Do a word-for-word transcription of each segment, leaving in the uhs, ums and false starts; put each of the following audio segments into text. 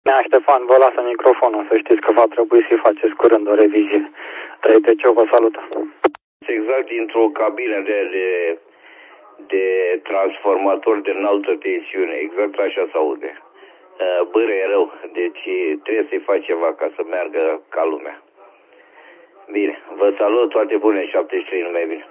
Nea, Ștefan, vă lasă microfonul, să știți că va trebui să-i faceți curând o revizie. trei T C, vă salută. Exact dintr-o cabină de, de, de transformator de înaltă tensiune, exact așa se aude. Bără e rău, deci trebuie să-i faci ceva ca să meargă ca lumea. Bine, vă salut, toate bune, șaptezeci și trei, numai bine.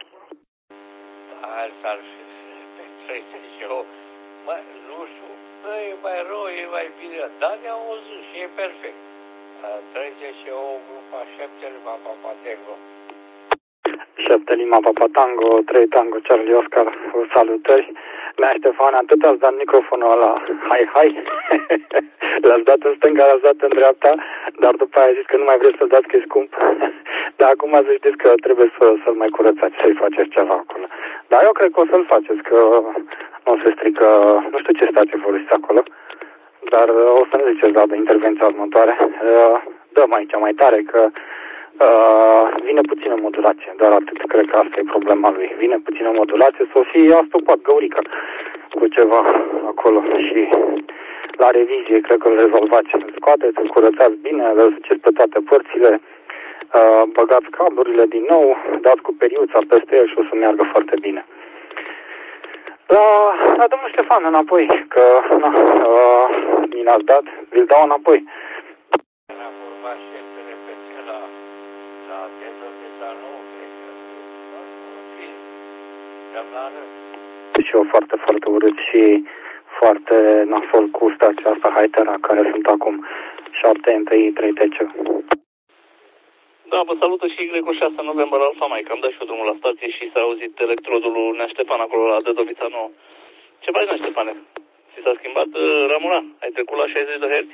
Asta ar fi treizeci și opt. Mă, nu știu, bă, e mai rău, e mai bine, dar ne-am auzit și e perfect. treizeci și opt, grupa șapte, Lima Papa Tango. șapte Lima Papa Tango, trei Tango Charlie Oscar, salutări. Nea, Ștefan, atât ați dat microfonul ăla, hai, hai. L-ați dat în stânga, l-ați dat în dreapta, dar după aia a zis că nu mai vreți să-l dați că e scump. Dar acum să știți că trebuie să, să-l mai curățați, să-i faceți ceva acolo. Dar eu cred că o să-l faceți, că nu se strică, nu știu ce stație folosiți acolo, dar o să-mi ziceți la de intervenția următoare. Dăm aici mai tare, că uh, vine puțină modulație, doar atât, cred că asta e problema lui. Vine puțină modulație, să o fie astupat găurica cu ceva acolo și la revizie cred că îl rezolvați. Îl scoateți, îl curățați bine, îl duceți pe toate părțile, uh, băgați cablurile din nou, dați cu periuța peste el și o să meargă foarte bine. La, la domnul Ștefan înapoi, că na, uh, mi l-ați dat, vi-l dau înapoi. Am urmat și să repete la, la dezolvita nouă, cred că fi semnală. Și eu foarte, foarte urât și foarte nasol cu stația asta Haitera, care sunt acum șapte N T I, trei T C. Da, vă salută și Y șase November Alfa Mike. Am dat și eu drumul la stație și s-a auzit electrodul lui Nea Ștefan acolo la Dădovița nouă. Ce faci, Nea Ștefane? Ți s-a schimbat uh, ramura? Ai trecut la șaizeci de herți?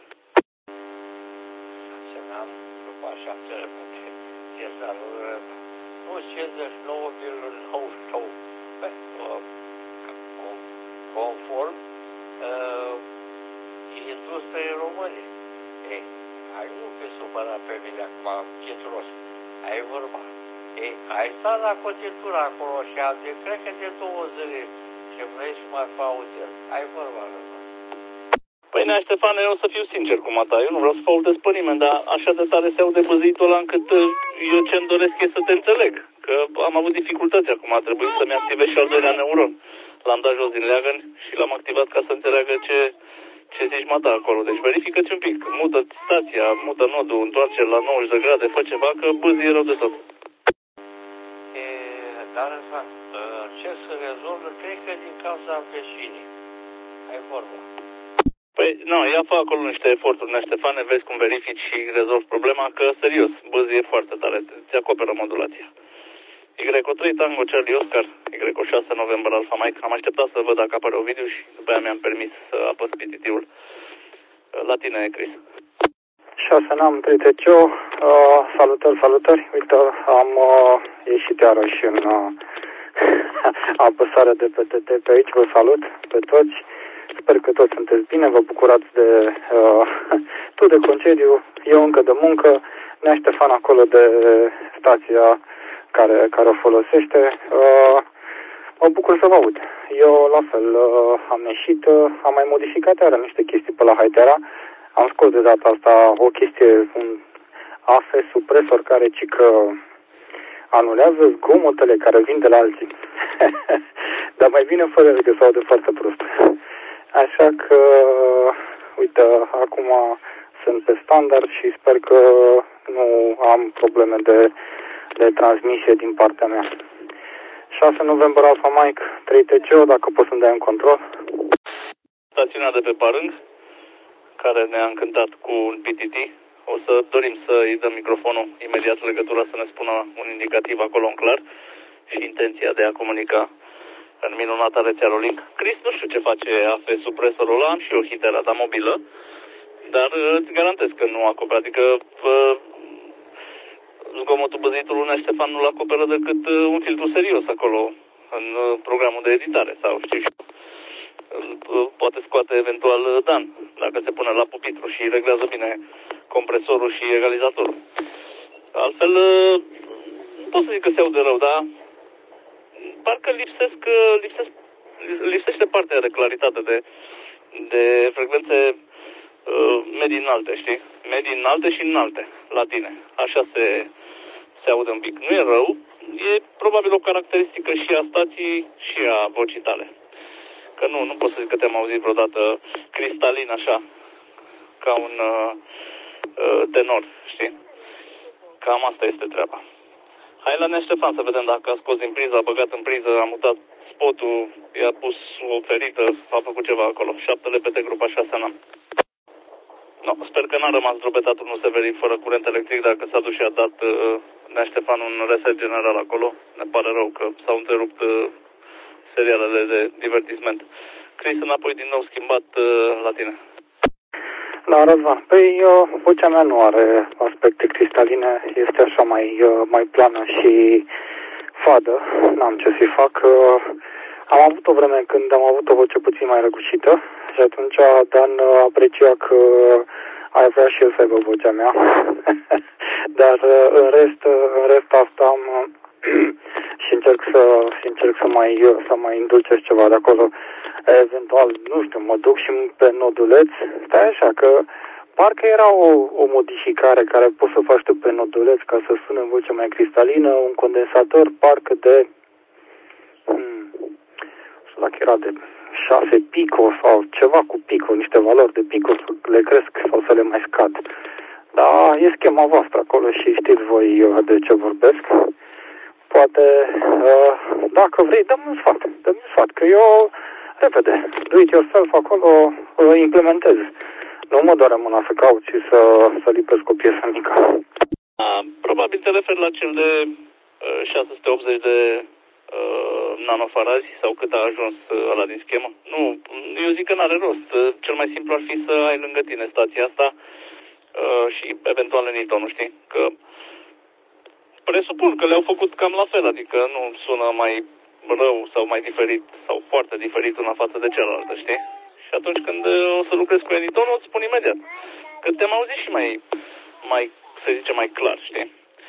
Semnam după așa să repete. Ce s-a nu cincizeci și nouă virgulă nouăzeci și nouă. Conform uh, industriei române. Ei, ai nu fi supărat pe mine acum, chitros. Ai vorba. Ei, ai stat la cotitură acolo și am de, cred că de două zile și vrei să mai faudel. Ai vorba, rămân. Păi, Nea Ștefane, eu o să fiu sincer cu mata. Eu nu vreau să faudez pe nimeni, dar așa de tare se aude băzitul ăla încât eu ce-mi doresc e să te înțeleg. Că am avut dificultăți acum, a trebuit să-mi activez și al doilea neuron. L-am dat jos din leagăn și l-am activat ca să înțeleagă ce, ce zici mata acolo. Deci verifică-ți un pic, mută stația, mută nodul, întoarce la nouăzeci de grade, fă ceva, că bâzii e rău de tot. E, dar ce să rezolvă, cred că din cauza vecinii. Ai vorba. Păi, nu, ia fă acolo niște eforturi, Nea Ștefane, vezi cum verifici și rezolvi problema, că, serios, bâzii e foarte tare, ți acoperă modulația. Y trei Tango Charlie Oscar, Y șase November Alfa Mike. Am așteptat să văd dacă apare o video și după aia mi-am permis să apăs P T T-ul. La tine, Chris. șase N A M, trei T C, uh, salutări, salutări. Uite, am uh, ieșit iarăși în uh, apăsare de P T T pe aici. Vă salut pe toți. Sper că toți sunteți bine, vă bucurați de uh, tu de concediu, eu încă de muncă, Nea Ștefan acolo de stația care, care o folosește. Uh, mă bucur să vă aud. Eu la fel uh, am ieșit, uh, am mai modificat iară niște chestii pe la Haitera. Am scos de data asta o chestie, un A F supresor care cică anulează zgomotele care vin de la alții. Dar mai bine fără că se aude foarte prost. Așa că, uite, acum sunt pe standard și sper că nu am probleme de, de transmisie din partea mea. șase November Alfa Mike, trei T C, dacă poți să-mi dai un control. Stațiunea de pe Parâng, care ne-a încântat cu un P T T. O să dorim să îi dăm microfonul imediat legătura să ne spună un indicativ acolo în clar și intenția de a comunica în minunata rețea Rolling. Chris, nu știu ce face A F supresorul ăla, am și eu hitera ta mobilă, dar îți garantez că nu acoperă, adică pă, zgomotul băzitului Nea Ștefan nu-l acoperă decât un filtru serios acolo în programul de editare sau știu și poate scoate eventual Dan, dacă se pune la pupitru și reglează bine compresorul și egalizatorul. Altfel, nu pot să zic că se aude rău, dar parcă lipsesc, lipsesc, lipsește partea de claritate, de, de frecvențe medii înalte, știi? Medii înalte și înalte, la tine. Așa se, se aude un pic. Nu e rău, e probabil o caracteristică și a stației și a vocii tale. Că nu, nu pot să zic că te-am auzit vreodată cristalin așa, ca un uh, uh, tenor, știi? Cam asta este treaba. Hai la Nea Ștefan să vedem dacă a scos din priză, a băgat în priză, a mutat spotul, i-a pus o ferită, a făcut ceva acolo. Șaptele pe grupa șasea n-am. No, sper că n-a rămas drobetat unul severic fără curent electric, dacă s-a dus și a dat uh, Nea Ștefan un reset general acolo. Ne pare rău că s-au întrerupt uh, serialele de divertisment. Chris, înapoi din nou schimbat uh, la tine. Da, Răzvan. Păi, uh, vocea mea nu are aspecte cristaline, este așa mai, uh, mai plană și fadă. N-am ce să-i fac. Uh, am avut o vreme când am avut o voce puțin mai răgușită și atunci Dan aprecia că ai vrea și eu să aibă vocea mea. Dar uh, în rest, uh, în rest asta am și încerc să, și încerc să mai, să mai indulcesc ceva de acolo. Eventual, nu știu, mă duc și pe noduleț. Stai așa, că parcă era o, o modificare care poți să faci tu pe noduleț ca să sună în voce mai cristalină, un condensator parcă de hmm, nu știu dacă era de șase pico sau ceva cu pico, niște valori de pico să le cresc sau să le mai scad. Da, e schema voastră acolo și știți voi de ce vorbesc. Poate, uh, dacă vrei, dă-mi un sfat, dă-mi un sfat, că eu, repede, do it yourself acolo, uh, implementez. Nu mă doare mâna să caut și să, să lipesc o piesă mică. A, probabil te referi la cel de uh, șase sute optzeci de uh, nanofarazi sau cât a ajuns uh, ăla din schemă. Nu, eu zic că n-are rost. Uh, cel mai simplu ar fi să ai lângă tine stația asta uh, și eventual în Eaton, știi? Că presupun că le-au făcut cam la fel, adică nu sună mai rău sau mai diferit sau foarte diferit una față de cealaltă, știi? Și atunci când o să lucrezi cu Eniton, o îți spun imediat. Că te-am auzit și mai, mai, să zicem, mai clar, știi?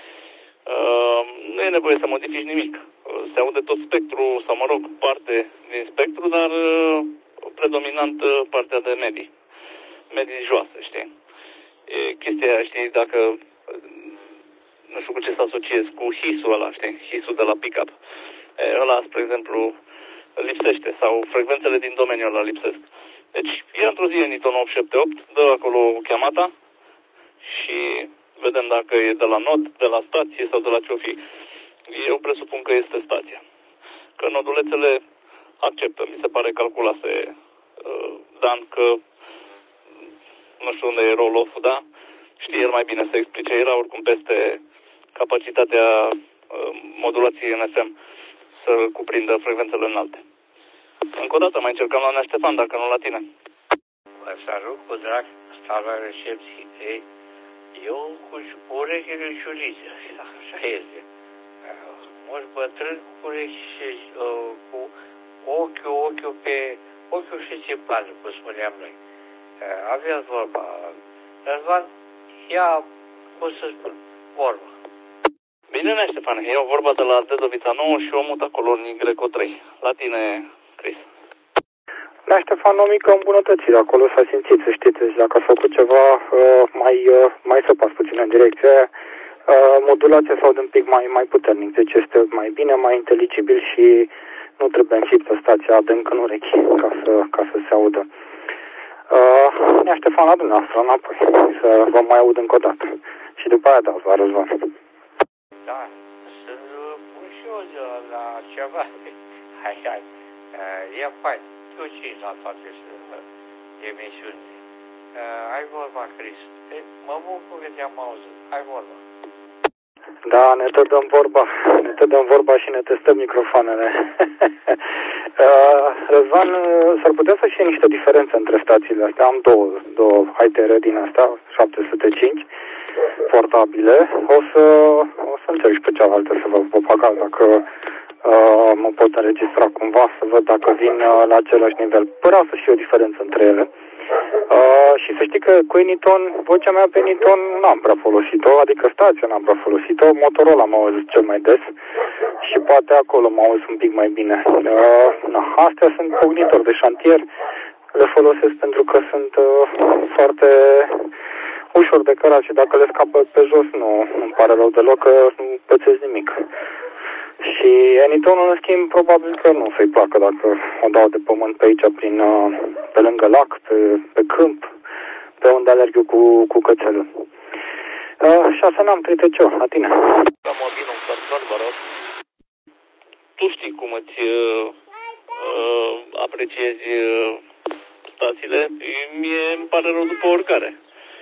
Uh, nu e nevoie să modifici nimic. Uh, se aude tot spectru, sau mă rog, parte din spectru, dar uh, predominant uh, partea de medii. Medii joase, știi? E chestia aia, știi, dacă uh, nu știu cu ce să asociezi, cu hisul ăla, știi? Hisul de la pick-up. E, ăla, spre exemplu, lipsește sau frecvențele din domeniul ăla lipsesc. Deci, ia într-o zi în Eaton opt șapte opt, dă acolo cheamata și vedem dacă e de la nod, de la stație sau de la ce-o fi. Eu presupun că este stația. Că nodulețele acceptă, mi se pare calculase uh, Dan că nu știu unde e roll-off, da? Știe el mai bine să explice. Era oricum peste capacitatea uh, modulației N F M să cuprindă frecvențele înalte. Încă o dată mai încercăm la Nea Ștefan, dacă nu la tine. Vă salut cu drag, stau la recepție. Ei, eu cu urechile juridice, așa este. Mulți bătrâni cu urechi și uh, cu ochiul, ochiul pe, ochiul și țipanul, cum spuneam noi. Uh, aveați vorba. Răzvan, ia, cum să spun, vorba. Bine, Nea Ștefan, eu vorba de la Dedovița nouă și o mut acolo în Y trei. La tine, Chris. Nea Ștefan, o mică îmbunătățire acolo s-a simțit, să știți, deci dacă a făcut ceva uh, mai, uh, mai săpas puțin în direcția aia, uh, modulația s-aude un pic mai, mai puternic, deci este mai bine, mai inteligibil și nu trebuie înfiptă stația adânc în urechi ca să, ca să se audă. Uh, Nea Ștefan, la dumneavoastră, înapoi, să vă mai aud încă o dată. Și după aia dați la Răzvan. Da, să pun și eu de la ceva. Hai, hai, e fain. Tu și la toate emisiunile. Ai vorba, Chris. Mă bucur că te-am auzit. Ai vorba. Da, ne tot dăm vorba. Ne tot dăm vorba și ne testăm microfoanele. Răzvan, s-ar putea să fie niște diferențe între stațiile astea. Am două, două I T R din astea, șapte sute cinci, portabile. O să, o să încerc și pe cealaltă să vă propag dacă uh, mă pot înregistra cumva, să văd dacă vin uh, la același nivel. Părea să fie o diferență între ele. Uh, și să știi că cu Eniton, vocea mea pe Eniton n-am prea folosit-o, adică stația n-am prea folosit-o, Motorola m-a auzit cel mai des și poate acolo m-a auzit un pic mai bine. Uh, na, astea sunt cognitori de șantier, le folosesc pentru că sunt uh, foarte ușor de cărat și dacă le scapă pe jos nu îmi pare rău deloc că nu pățesc nimic. Și Enitonul, în schimb, probabil că nu o să-i placă dacă o dau de pământ pe aici, prin, pe lângă lac, pe, pe câmp, pe unde alerg eu cu, cu cățelul. Uh, șase n-am trei T C O, la tine. La mobil, un control, vă rog. Tu știi cum îți uh, uh, apreciezi uh, stațiile. Mie îmi pare rău după oricare.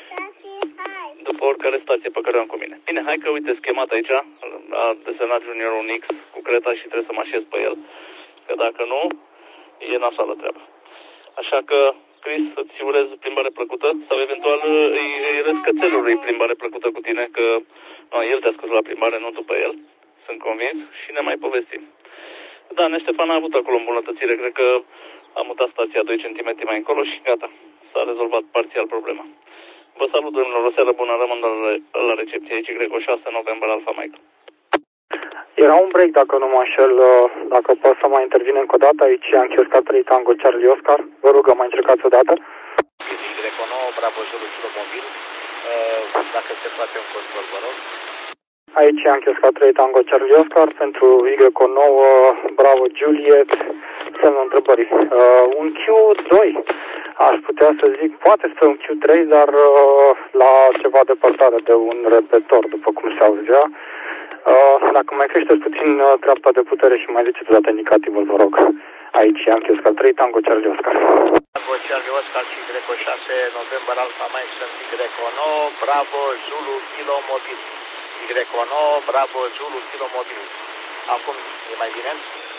După oricare stație pe care o am cu mine. Bine, hai că uite schemat aici. A desenat Junior un X cu creta și trebuie să mă așez pe el. Că dacă nu, e nasoală treaba. Așa că, Chris, îți urez plimbare plăcută sau eventual îi, îi urez cățelului plimbare plăcută cu tine, că no, el te-a scos la plimbare, nu tu pe el. Sunt convins și ne mai povestim. Da, Neștefan a avut acolo îmbunătățire. Cred că a mutat stația doi centimetri mai încolo și gata. S-a rezolvat parțial problema. Vă salut, domnilor, o seară bună, rămân la, la recepție aici, Greco șase, November, Alpha Mike. Era un break, dacă nu mă înșel, dacă pot să mai intervin încă o dată, aici am chioscat trei Tango Charlie Oscar, vă rog, mai încercați o dată. Greco nouă, Bravo Zulu, Kilo Mobil, dacă se poate un control, vă rog. Aici am chioscat trei Tango Charlie Oscar pentru Y nouă, Bravo Juliet, semnul întrebării. Uh, un Q doi, aș putea să zic, poate să un Q trei, dar uh, la ceva depărtare de un repetor, după cum se auzea. Uh, dacă mai creșteți puțin uh, treapta de putere și mai ziceți data indicativul, vă rog. Aici am chioscat trei Tango Charlie Oscar. Tango Charlie Oscar și Greco șase, November Alpha Mike, sunt Greco nouă, Bravo Zulu, Kilo Mobil. Greco nouă, Bravo Zulu, Kilo Mobil. Acum e mai bine?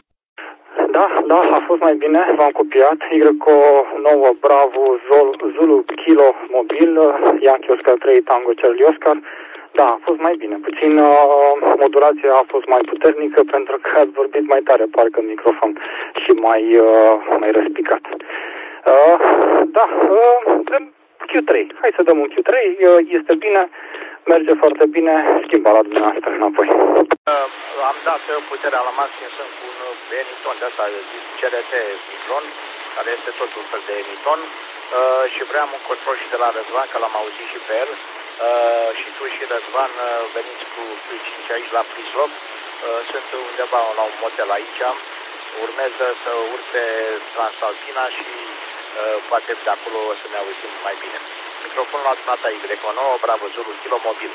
Da, da, a fost mai bine, v-am copiat. Y nouă, Bravo Zulu, Kilo Mobil, Yankee Oscar trei, Tango Charlie Oscar. Da, a fost mai bine. Puțin uh, modulația a fost mai puternică pentru că ați vorbit mai tare, parcă în microfon, și mai, uh, mai răspicat. Uh, da, uh, Q trei. Hai să dăm un Q trei, uh, este bine, merge foarte bine, schimba la dumneavoastră înapoi. Uh, am dat puterea la maxim, sunt cu un Eniton de asta, C R T Micron, care este tot un fel de Eniton, uh, și vreau un control și de la Răzvan, că l-am auzit și pe el. Uh, și tu și Răzvan uh, veniți cu Q cinci aici la Prislop. Uh, sunt undeva la un motel aici. Urmează să urce Transalpina și uh, poate de acolo o să ne auzim mai bine. Microfonul la dumneata Y nouă, Bravo Zulu, Kilo Mobil.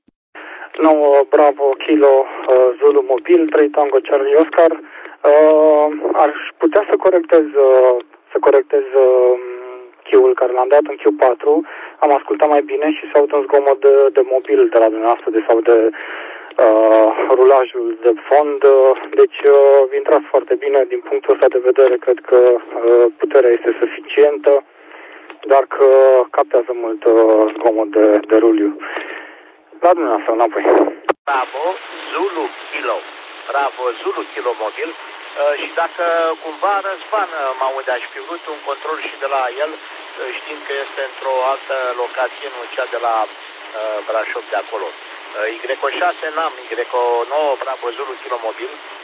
nouă, Bravo, Kilo, uh, Zulu Mobil, trei Tango Charlie Oscar. Uh, aș putea să corectez, uh, să corectez uh, Q-ul care l-am dat în Q patru. Am ascultat mai bine și se aud un zgomot de, de mobil de la dumneavoastră, de sau de uh, rulajul de fond. Deci uh, intrați foarte bine din punctul ăsta de vedere. Cred că uh, puterea este suficientă, dar că captează mult uh, zgomot de, de ruliu. La dumneavoastră, înapoi. Bravo, Zulu, Kilo. Bravo, Zulu, Kilo Mobil. Uh, și dacă cumva Răzvan mă aude, aș fi vrut un control și de la el, uh, știind că este într-o altă locație, nu cea de la uh, Brașov de acolo. Uh, Y șase n-am, Y nouă, Bravo Zulu, Kilo Mobil.